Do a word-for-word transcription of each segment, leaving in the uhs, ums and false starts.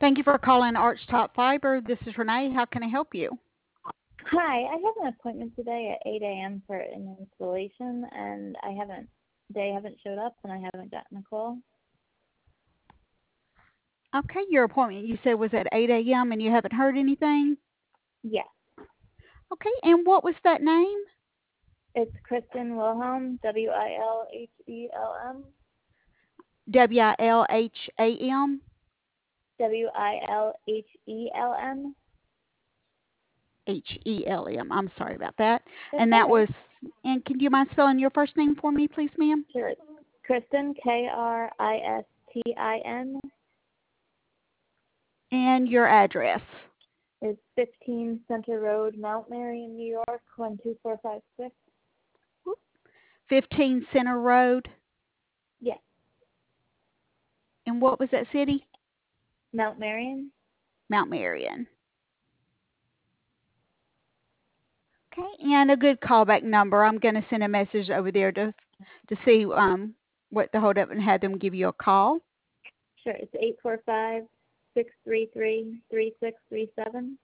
Thank you for calling Arch Top Fiber. This is Renee. How can I help you? Hi, I have an appointment today at eight a.m. for an installation, and I haven't, they haven't showed up, and I haven't gotten a call. Okay, your appointment you said was at eight a m and you haven't heard anything? Yes, Okay, and what was that name? it's Kristen Wilhelm, W I L H E L M, W I L H A M? W I L H E L M. H E L M. I'm sorry about that. That's And all that right. was, and can you mind spelling your first name for me, please, ma'am? Sure. Kristen, K R I S T I N, And your address. is fifteen Center Road, Mount Marion, New York, one two four five six. fifteen Center Road. Yes, And what was that city? Mount Marion. Mount Marion. Okay, and a good callback number. I'm going to send a message over there to to see um what the hold up and have them give you a call. Sure, it's eight four five, six three three, three six three seven.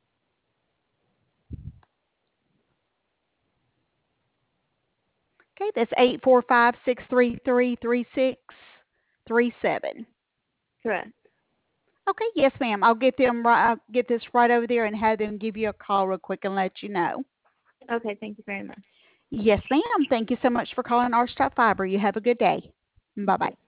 Okay, that's eight four five six three three three six three seven. Correct. Okay, yes, ma'am. I'll get them right, I'll get this right over there and have them give you a call real quick and let you know. Okay, thank you very much. Yes, ma'am. Thank you so much for calling Arch Top Fiber. You have a good day. Bye You bye. too.